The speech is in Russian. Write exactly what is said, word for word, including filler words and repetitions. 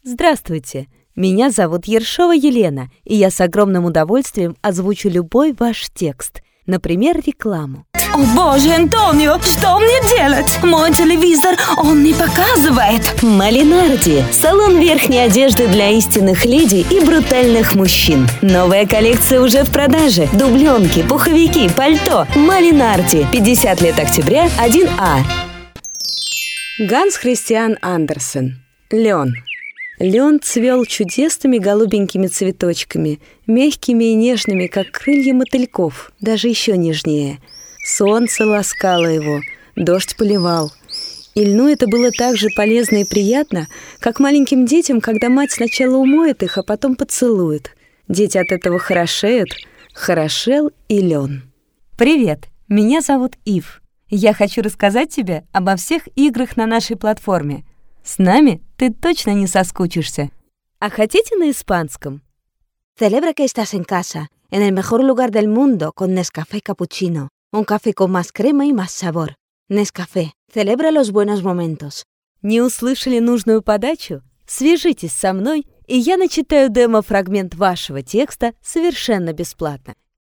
Здравствуйте, меня зовут Ершова Елена, и я с огромным удовольствием озвучу любой ваш текст, например, рекламу. О боже, Антонио, что мне делать? Мой телевизор, он не показывает. Малинарди – салон верхней одежды для истинных леди и брутальных мужчин. Новая коллекция уже в продаже. Дубленки, пуховики, пальто. Малинарди. пятьдесят лет октября, один А. Ганс Христиан Андерсен. Лен. Лен цвел чудесными голубенькими цветочками, мягкими и нежными, как крылья мотыльков, даже еще нежнее. Солнце ласкало его, дождь поливал. И льну это было так же полезно и приятно, как маленьким детям, когда мать сначала умоет их, а потом поцелует. Дети от этого хорошеют, хорошел и лен. Привет, меня зовут Ив. Я хочу рассказать тебе обо всех играх на нашей платформе. С нами ты точно не соскучишься. А хотите на испанском? Celebra que estás en casa, en el mejor lugar del mundo, con Nescafé Cappuccino. Un café con más crema y más sabor. Nescafé. Celebra los buenos momentos. Не услышали нужную подачу? Свяжитесь со мной, и я начитаю демо-фрагмент вашего текста совершенно бесплатно.